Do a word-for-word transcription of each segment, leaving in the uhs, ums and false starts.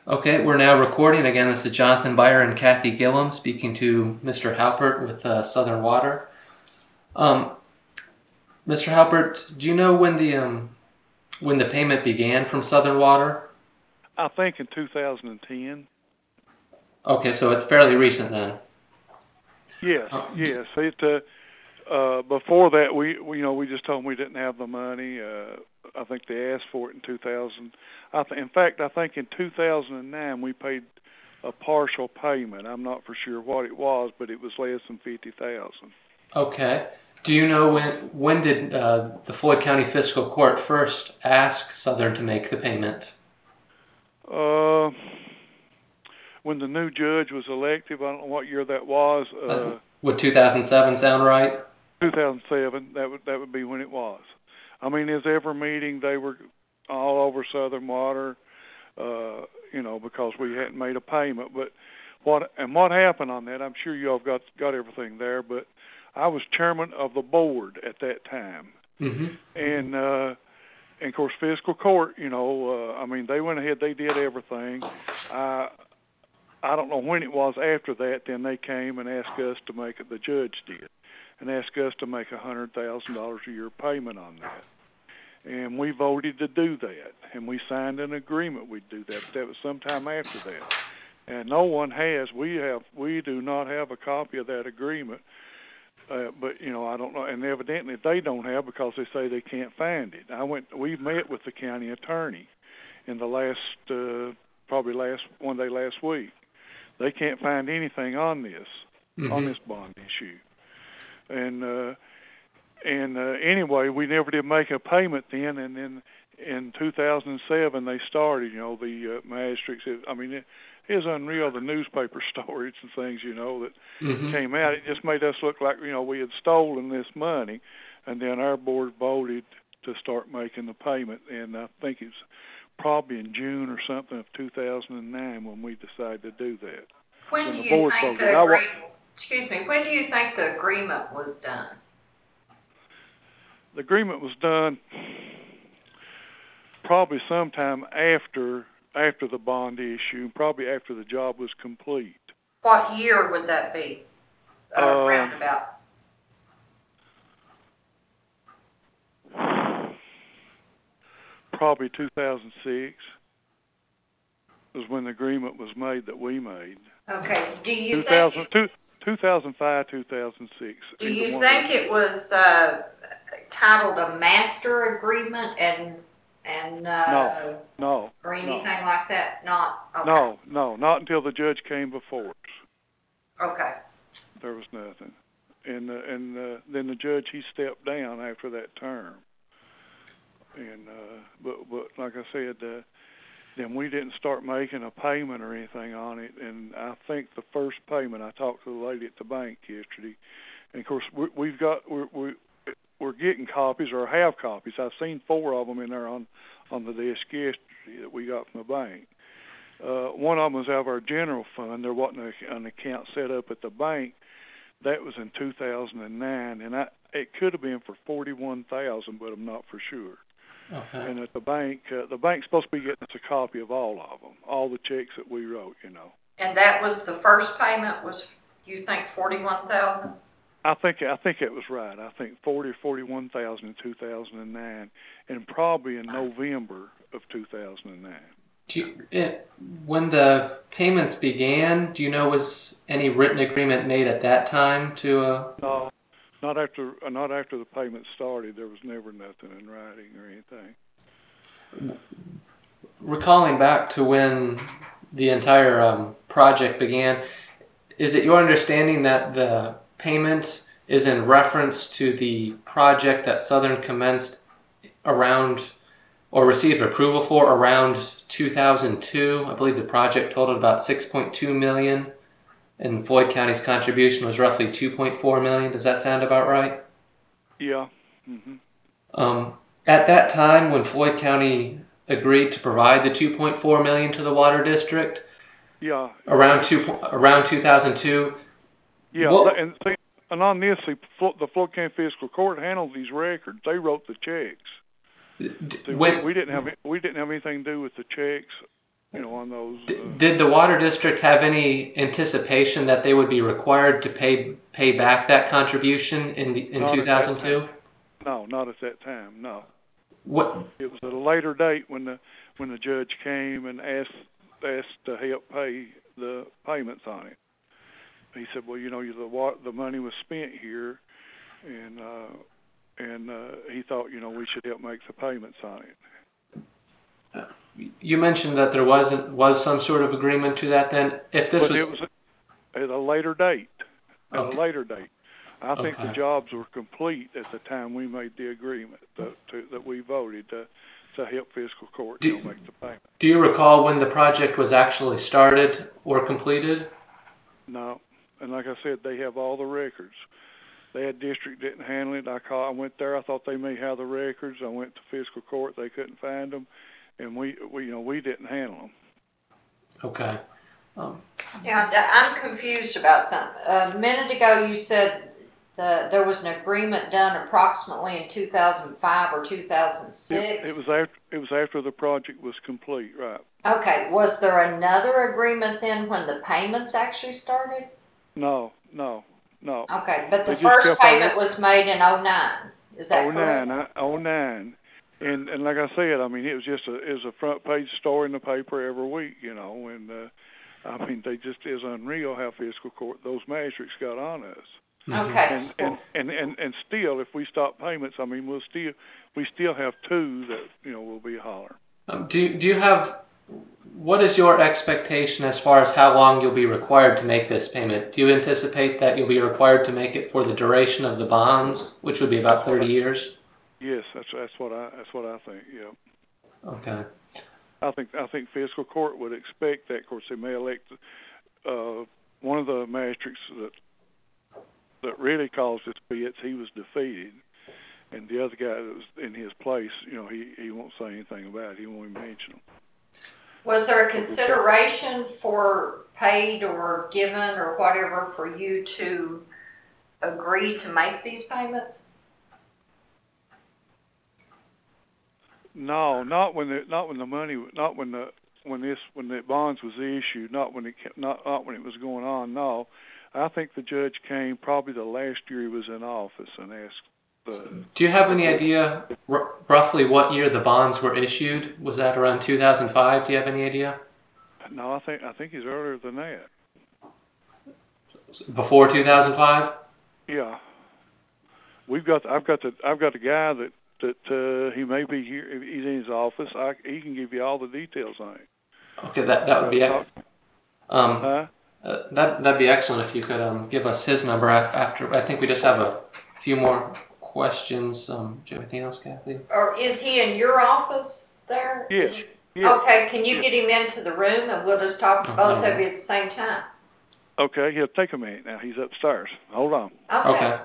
Okay, we're now recording. Again, this is Jonathan Byer and Kathy Gillum speaking to Mister Halpert with uh, Southern Water. Um, Mister Halpert, do you know when the um, when the payment began from Southern Water? I think in two thousand ten. Okay, so it's fairly recent then. Yes, Uh, d- yes. It uh, uh, before that we, we you know we just told them we didn't have the money. Uh, I think they asked for it in two thousand. I th- in fact, I think in two thousand nine we paid a partial payment. I'm not for sure what it was, but it was less than fifty thousand. okay. Do you know when when did uh, the Floyd County Fiscal Court first ask Southern to make the payment? Uh, when the new judge was elected, I don't know what year that was. Uh, Uh, would two thousand seven sound right? two thousand seven. That would that would be when it was. I mean, as every meeting they were all over Southern Water, uh, you know, because we hadn't made a payment. But what and what happened on that? I'm sure you all got got everything there. But I was chairman of the board at that time, Mm-hmm. and uh, and of course fiscal court. You know, uh, I mean, they went ahead, they did everything. I I don't know when it was after that. Then they came and asked us to make it. The judge did, and asked us to make a hundred thousand dollars a year payment on that. And we voted to do that, and we signed an agreement we'd do that. But that was sometime after that, and no one has. We have, we do not have a copy of that agreement. Uh, but you know, I don't know, and evidently they don't have because they say they can't find it. I went, we met with the county attorney in the last, uh, probably last one day last week. They can't find anything on this, on Mm-hmm. this bond issue, and. Uh, And uh, anyway, we never did make a payment then. And then in two thousand seven, they started. You know, the uh, magistrates. I mean, it is unreal. The newspaper stories and things, you know, that Mm-hmm. came out. It just made us look like you know we had stolen this money. And then our board voted to start making the payment. And I think it's probably in June or something of two thousand nine when we decided to do that. When When do the you board think voted, the I wa- agree, excuse me, when do you think the agreement was done? the agreement was done probably sometime after after the bond issue, probably after the job was complete. What year would that be, uh, Um, roundabout? Probably two thousand six was when the agreement was made that we made. Okay, do you think, two thousand, two, two thousand five, two thousand six, do either you one of those think years. it was, uh, titled a master agreement and, and, No, uh, no, or no, anything like that? Not, okay, no, no, not until the judge came before us. okay. There was nothing. And, uh, and uh, then the judge, he stepped down after that term. And, uh, but, but like I said, uh, then we didn't start making a payment or anything on it. And I think the first payment, I talked to the lady at the bank yesterday, and of course we, we've got we're, we we're getting copies or have copies. I've seen four of them in there on on the desk yesterday that we got from the bank. Uh, one of them was out of our general fund. There wasn't a, an account set up at the bank. That was in two thousand nine, and I, it could have been for forty-one thousand, but I'm not for sure. Okay. And at the bank, uh, the bank's supposed to be getting us a copy of all of them, all the checks that we wrote, you know. And that was the first payment was, you think forty-one thousand? I think I think it was right. I think forty or forty-one thousand in two thousand and nine, and probably in November of two thousand and nine. Do you, it, when the payments began, do you know was any written agreement made at that time to uh, No, not after uh, not after the payment started. There was never nothing in writing or anything. recalling back to when the entire um, project began? Is it your understanding that the payment is in reference to the project that Southern commenced around or received approval for around two thousand two? I believe the project totaled about six point two million dollars and Floyd County's contribution was roughly two point four million dollars. Does that sound about right? Yeah. Mhm. Um, at that time, when Floyd County agreed to provide the two point four million dollars to the water district, Yeah. Yeah. around It was. two around two thousand two, Yeah. what And see, and on this, the the Floyd County Fiscal Court handled these records. They wrote the checks. See, we when we didn't have we didn't have anything to do with the checks you know, on those. D- Uh, did the water district have any anticipation that they would be required to pay pay back that contribution in the, in not at that two thousand two? time. No, not at that time. No. What? It was at a later date when the when the judge came and asked asked to help pay the payments on it. He said, "Well, you know, the wa- the money was spent here, and uh, and uh, he thought, you know, we should help make the payments on it." You mentioned that there wasn't was some sort of agreement to that. Then, if this But was, it was at a later date. At okay. a later date. I think Okay. the jobs were complete at the time we made the agreement that, to, that we voted to, to help fiscal court, Do, you know, make the payment. do you recall when the project was actually started or completed? No, and like I said, they have all the records. They had district didn't handle it. I call, I went there. I thought they may have the records. I went to fiscal court. They couldn't find them, and we, we you know, we didn't handle them. Okay. Um, Now, I'm confused about something. A minute ago, you said the, there was an agreement done approximately in two thousand five or two thousand six. It, it was after it was after the project was complete, right? Okay. Was there another agreement then when the payments actually started? No, no, no. Okay, but the They just first kept on payment it. was made in oh nine. Is that Oh correct? nine, oh nine, and and like I said, I mean, it was just a it was a front page story in the paper every week, you know, and uh, I mean, they just is unreal how fiscal court those magistrates got on us. Okay. And and, and and and still, if we stop payments, I mean, we'll still we still have two that you know will be a holler. Um, do do you have what is your expectation as far as how long you'll be required to make this payment? Do you anticipate that you'll be required to make it for the duration of the bonds, which would be about That's what thirty I, years? yes, that's that's what I that's what I think. Yeah. Okay. I think I think fiscal court would expect that. Of course, they may elect uh, one of the magistrates that that really caused this fits. He was defeated, and the other guy that was in his place, you know, he he won't say anything about it. He won't even mention them. Was there a consideration for paid or given or whatever for you to agree to make these payments? No, not when the not when the money, not when the when this when the bonds was issued, not when it kept, not not when it was going on. No, I think the judge came probably the last year he was in office and asked the. Do you have the any court. idea r- roughly what year the bonds were issued? Was that around two thousand five? Do you have any idea? No, I think I think he's earlier than that. Before two thousand five? Yeah, we've got I've got the I've got the guy that that uh, he may be here. He's in his office. I, he can give you all the details on it. Okay, that that would be Talk, um huh? uh, that that'd be excellent if you could um give us his number after. I think we just have a few more questions. Um, do you have anything else, Kathy? Or is he in your office there? Yes. Is he? Yes. Okay, can you Yes. get him into the room and we'll just talk to Oh, both yeah. of you at the same time? Okay. He'll take a minute now. He's upstairs. Hold on. Okay. Okay.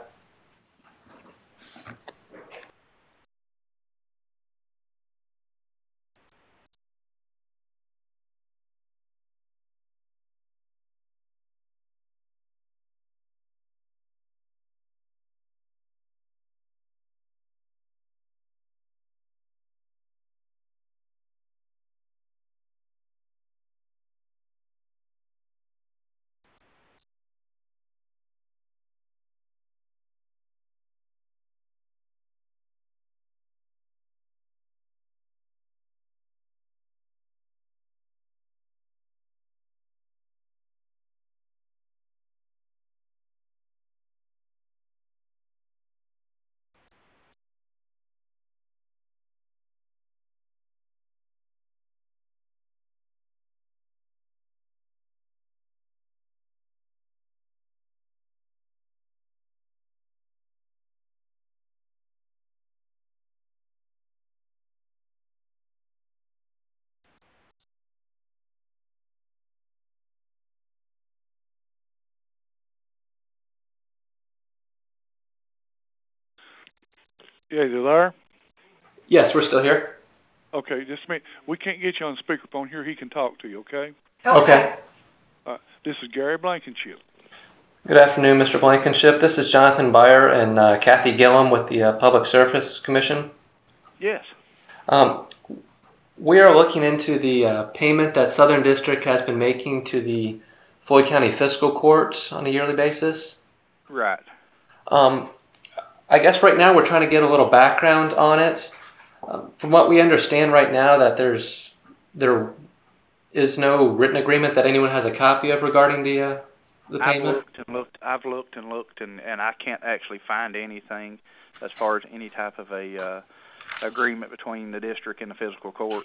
Yeah, you there? Yes, we're still here. Okay, just a minute. We can't get you on speakerphone here. He can talk to you, okay? Okay. Uh, this is Gary Blankenship. Good afternoon, Mister Blankenship. This is Jonathan Byer and uh, Kathy Gillum with the uh, Public Service Commission. Yes. Um, we are looking into the uh, payment that Southern District has been making to the Floyd County Fiscal Court on a yearly basis. Right. Um, I guess right now we're trying to get a little background on it. Um, from what we understand right now, that there's there is no written agreement that anyone has a copy of regarding the uh, the I've payment. looked and looked. I've looked and looked, and, and I can't actually find anything as far as any type of a uh, agreement between the district and the fiscal court,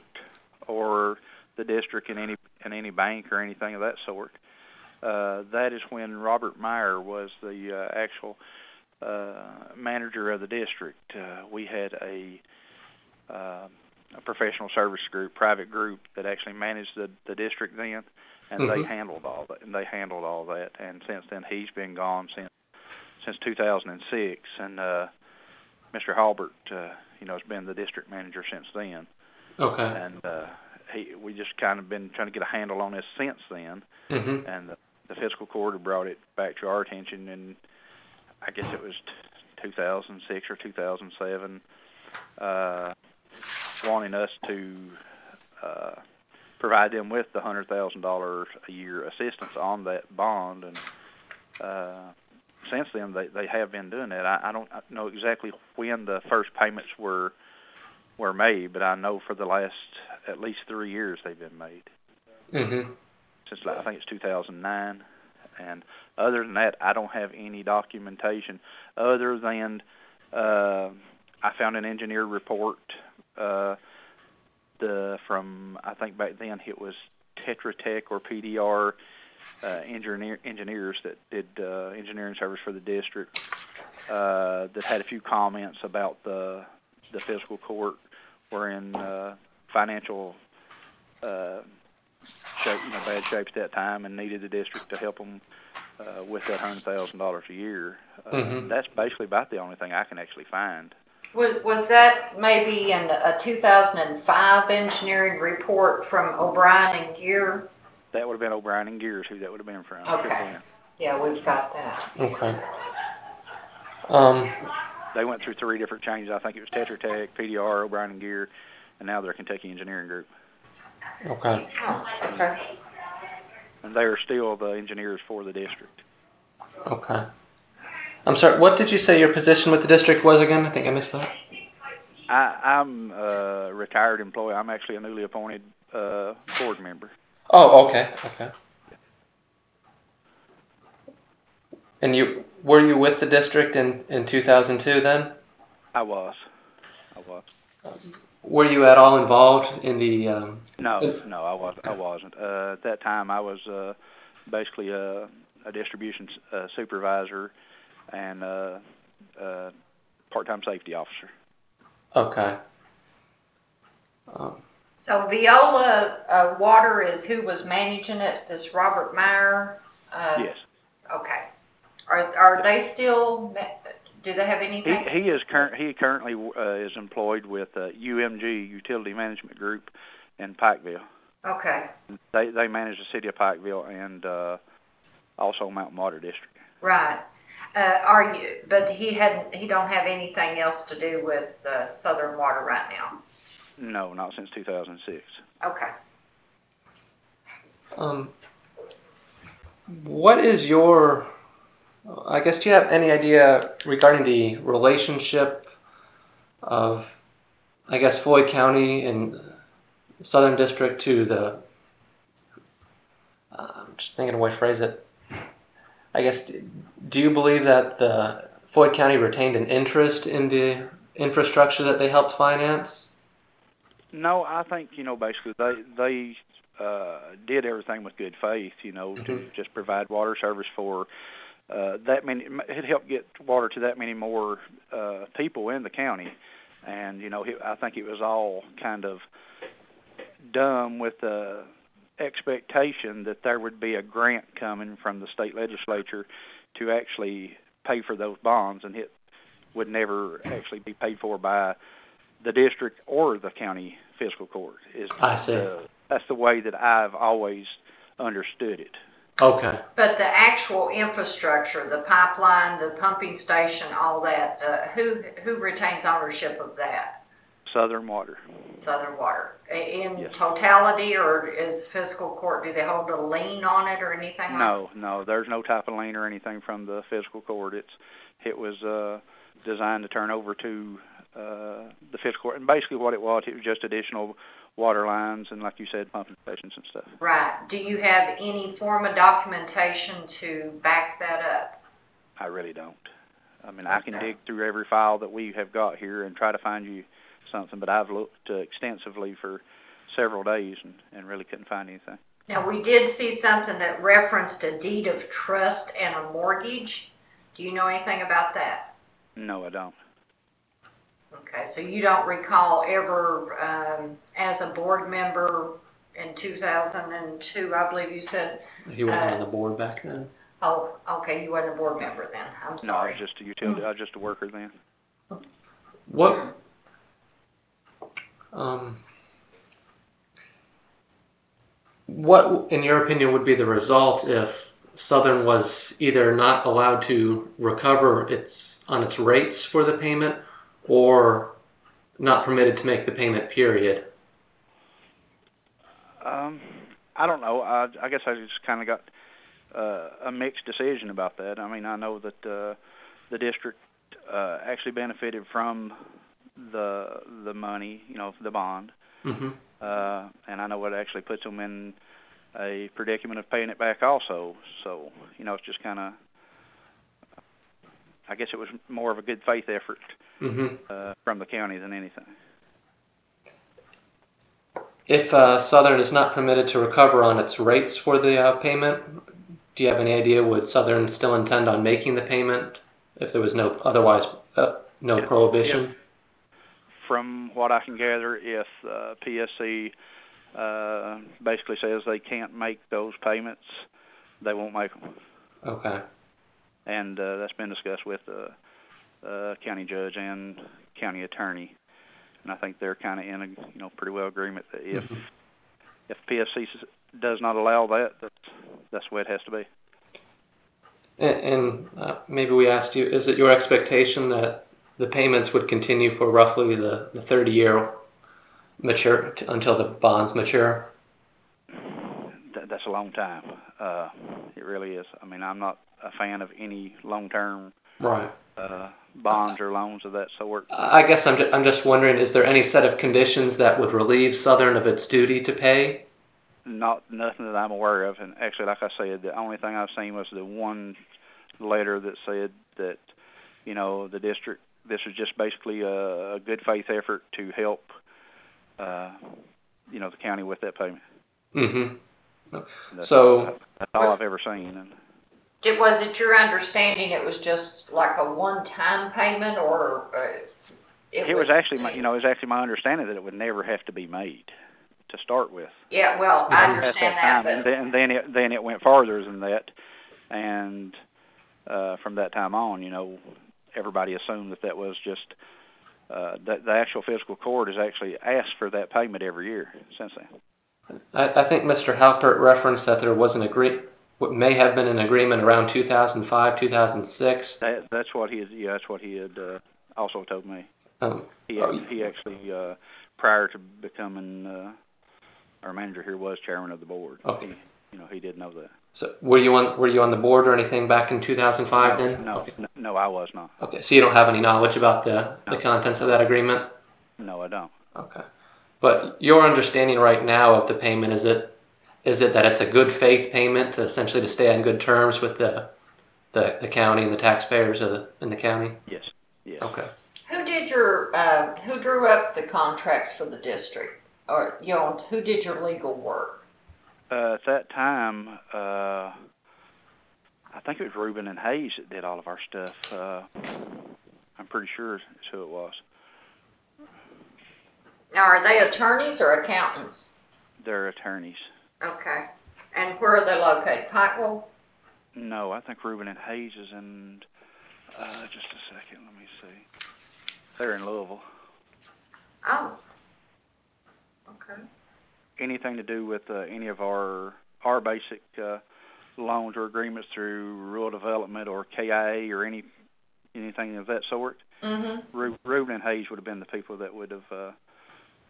or the district and any and any bank or anything of that sort. Uh, that is when Robert Meyer was the uh, actual uh, manager of the district. Uh, we had a, uh, a professional service group, private group that actually managed the, the district then, and Mm-hmm. they handled all that. And they handled all that. And since then, he's been gone since since two thousand six. And uh, Mister Halbert, uh, you know, has been the district manager since then. Okay. And uh, he, we just kind of been trying to get a handle on this since then. Mm-hmm. And the, the fiscal court brought it back to our attention, and I guess it was two thousand six or two thousand seven, uh, wanting us to uh, provide them with the one hundred thousand dollars a year assistance on that bond. And uh, since then, they, they have been doing that. I, I don't know exactly when the first payments were were made, but I know for the last at least three years they've been made. Mm-hmm. Since I think it's two thousand nine, and other than that, I don't have any documentation other than uh, I found an engineer report uh, the from I think back then it was Tetra Tech or P D R uh, engineer, engineers that did uh, engineering service for the district uh, that had a few comments about the the fiscal court were in uh, financial uh, shape, you know, bad shape at that time, and needed the district to help them uh, with that one hundred thousand dollars a year. Uh, Mm-hmm. That's basically about the only thing I can actually find. Was, was that maybe in a two thousand five engineering report from O'Brien and Gear? That would have been O'Brien and Gears who that would have been from. Could have Okay. been. Yeah, we've got that. Okay. Um. They went through three different changes. I think it was Tetra Tech, P D R, O'Brien and Gear, and now they're Kentucky Engineering Group. Okay. Oh, okay. And they are still the engineers for the district. Okay. I'm sorry. What did you say your position with the district was again? I think I missed that. I, I'm a retired employee. I'm actually a newly appointed uh, board member. Oh, okay. Okay. And you were you with the district in in two thousand two then? I was. I was. Were you at all involved in the? Um, No, no, I wasn't. I wasn't. Uh, at that time, I was uh, basically a, a distribution uh, supervisor and uh, uh, part-time safety officer. okay. Um, So Viola uh, Water is who was managing it, this Robert Meyer? Uh, Yes. Okay. Are, are they still, ma- do they have He anything? he is current. He currently uh, is employed with uh, U M G Utility Management Group in Pikeville. Okay, They they manage the city of Pikeville and uh, also Mountain Water District. right. Uh, are you, but he hadn't, he don't have anything else to do with uh, Southern Water right now? No, not since two thousand six. Okay. um, what is your? I guess do you have any idea regarding the relationship of, I guess, Floyd County and Southern District to the? Uh, I'm just thinking of a way to phrase it. I guess, do you believe that the Floyd County retained an interest in the infrastructure that they helped finance? No, I think, you know, basically they they uh, did everything with good faith, you know, to Mm-hmm. just provide water service for uh, that many. It helped get water to that many more uh, people in the county, and you know, it, I think it was all kind of done with the expectation that there would be a grant coming from the state legislature to actually pay for those bonds, and it would never actually be paid for by the district or the county fiscal court. Is I see. the, that's the way that I've always understood it. Okay. But the actual infrastructure, the pipeline, the pumping station, all that, uh, who, who retains ownership of that? Southern Water. Southern Water. In Yes. totality, or is fiscal court, do they hold a lien on it or anything like No, no, there's no type of lien or anything from the fiscal court. It's, it was, uh, designed to turn over to, uh, the fiscal court. And basically what it was, it was just additional water lines and, like you said, pumping stations and stuff. Right. Do you have any form of documentation to back that up? I really don't. I mean, I can dig through every file that we have got here and try to find you something, but I've looked uh, extensively for several days and, and really couldn't find anything. Now, we did see something that referenced a deed of trust and a mortgage. Do you know anything about that? No, I don't. Okay, so you don't recall ever, um, as a board member in two thousand two, I believe you said. He wasn't uh, on the board back then. Oh, okay, you wasn't a board member then. I'm No, I sorry. was just a utility, I was just a worker then. What, um, what, in your opinion, would be the result if Southern was either not allowed to recover its on its rates for the payment, or not permitted to make the payment, period? Um, I don't know. I, I guess I just kind of got uh, a mixed decision about that. I mean, I know that uh, the district uh, actually benefited from the the money, you know, the bond, Mm-hmm. uh, and I know it actually puts them in a predicament of paying it back also. So, you know, it's just kind of, I guess it was more of a good faith effort Mm-hmm. uh, from the county than anything. If uh, Southern is not permitted to recover on its rates for the uh, payment, do you have any idea, would Southern still intend on making the payment if there was no otherwise uh, no If- prohibition? if- From what I can gather, if uh, P S C uh, basically says they can't make those payments, they won't make them. Okay. And uh, that's been discussed with the uh, county judge and county attorney. And I think they're kind of in a, you know, pretty well agreement that if Mm-hmm. if P S C does not allow that, that's, that's the way it has to be. And, and uh, maybe we asked you, is it your expectation that the payments would continue for roughly the, the thirty year mature t- until the bonds mature? That, that's a long time. Uh, it really is. I mean, I'm not a fan of any long-term Right. uh, bonds or loans of that sort. I guess I'm, ju- I'm just wondering, is there any set of conditions that would relieve Southern of its duty to pay? Not nothing that I'm aware of. And actually, like I said, the only thing I've seen was the one letter that said that, you know, the district, this was just basically a, a good faith effort to help, uh, you know, the county with that payment. Mm-hmm. That's, So, that's all I've ever seen. And Did, was it your understanding it was just like a one-time payment, or uh, it, it was would actually, my, you know, it was actually my understanding that it would never have to be made to start with. Yeah, well, I Mhm. At understand that that, time, but and then, and then it then it went farther than that, and uh, from that time on, you know, everybody assumed that that was just uh, that the actual fiscal court has actually asked for that payment every year since then. I, I think Mister Halpert referenced that there was an agree, what may have been an agreement around two thousand five, two thousand six. That, that's what he had, yeah, that's what he had uh, also told me. Um, He oh, he actually uh, prior to becoming uh, our manager here was chairman of the board. Okay. He, you know, he did know that. So were you on were you on the board or anything back in two thousand five No, then? no, Okay. no, no, I was not. Okay. So you don't have any knowledge about the, the No, contents of no, that agreement? no, I don't. Okay. But your understanding right now of the payment, is it is it that it's a good faith payment to essentially to stay on good terms with the the, the county and the taxpayers of the, in the county? Yes, yes. Okay. who did your, uh, who drew up the contracts for the district? Or, you know, who did your legal work? Uh, at that time, uh, I think it was Reuben and Hayes that did all of our stuff. Uh, I'm pretty sure it's who it was. Now, are they attorneys or accountants? They're attorneys. Okay. And where are they located? Pikeville? No, I think Reuben and Hayes is in, uh, just a second, let me see. They're in Louisville. Oh. Okay. Anything to do with uh, any of our, our basic uh, loans or agreements through rural development or K I A or any anything of that sort, Mm-hmm. Ru- Reuben and Hayes would have been the people that would have uh,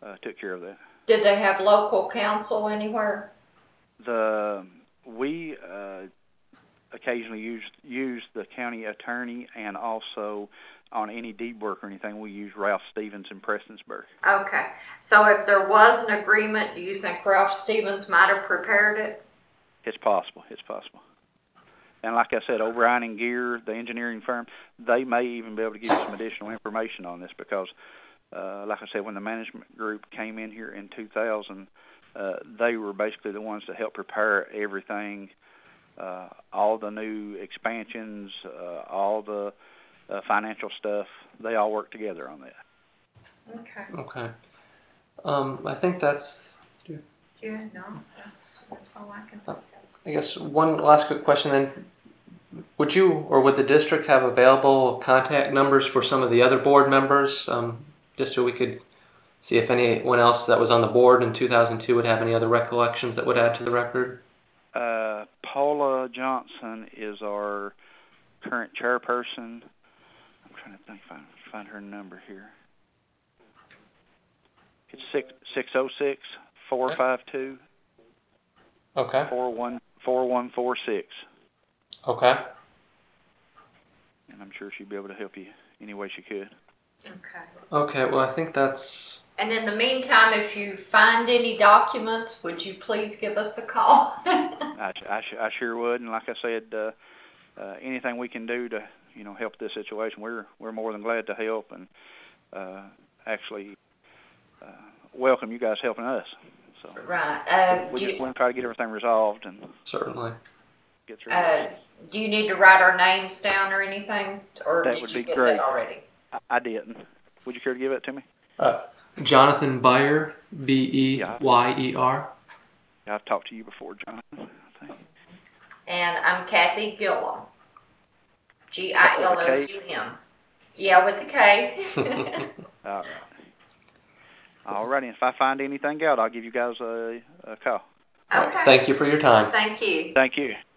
uh, took care of that. Did they have local counsel anywhere? The we uh, occasionally use use the county attorney, and also on any deed work or anything, we use Ralph Stevens in Prestonsburg. Okay, so if there was an agreement, do you think Ralph Stevens might have prepared it? It's possible. It's possible. And like I said, O'Brien and Gear, the engineering firm, they may even be able to give you some additional information on this because, uh, like I said, when the management group came in here in two thousand, uh, they were basically the ones that helped prepare everything, uh, all the new expansions, uh, all the uh, financial stuff. They all worked together on that. Okay. Okay. Um, I think that's, Yeah, no, that's, that's all I can think of. I guess one last quick question then. Would you or would the district have available contact numbers for some of the other board members, um, just so we could see if anyone else that was on the board in two thousand two would have any other recollections that would add to the record? Uh, Paula Johnson is our current chairperson. I'm trying to think, find find her number here. It's six six zero six four five two Okay. four one four one four six. Okay. And I'm sure she'd be able to help you any way she could. Okay. Okay. Well, I think that's. And in the meantime, if you find any documents, would you please give us a call? I, I, I sure would. And like I said, uh, uh, anything we can do to, you know, help this situation, we're we're more than glad to help, and uh, actually uh, welcome you guys helping us. So Right. Uh, we do just you, want to try to get everything resolved and Certainly. get through uh, this. do you need to write our names down or anything? Or That did would you be get great. that already? I, I didn't. Would you care to give it to me? Uh, Jonathan Byer, B E Yeah. Y E R. I've talked to you before, Jonathan. I think. And I'm Kathy Gillum. G I L O U M. Yeah, with the K. All right. All righty. If I find anything out, I'll give you guys a, a call. Okay. Thank you for your time. Thank you. Thank you.